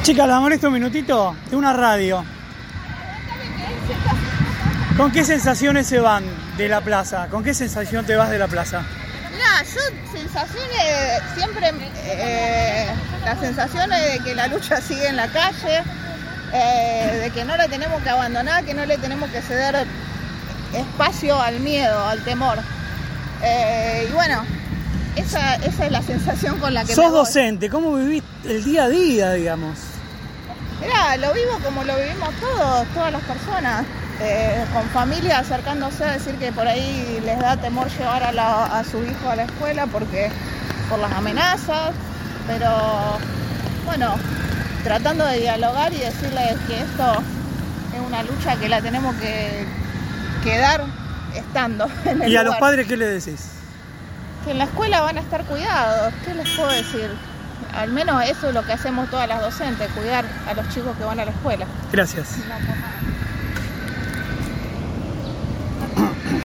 Chicas, ¿la molesto un minutito? De una radio. ¿Con qué sensaciones se van de la plaza? ¿Con qué sensación te vas de la plaza? Mirá, yo sensaciones siempre, las sensaciones de que la lucha sigue en la calle, de que no la tenemos que abandonar, que no le tenemos que ceder espacio al miedo, al temor. Y bueno, esa es la sensación con la que Sos me voy. docente, ¿cómo vivís el día a día, digamos? Mirá, lo vivo como lo vivimos todas las personas, con familia acercándose a decir que por ahí les da temor llevar a su hijo a la escuela por las amenazas, pero bueno, tratando de dialogar y decirles que esto es una lucha que la tenemos que dar estando en el ¿Y a lugar. los padres qué le decís? Que en la escuela van a estar cuidados, ¿qué les puedo decir? Al menos eso es lo que hacemos todas las docentes, cuidar a los chicos que van a la escuela. Gracias. No, por nada.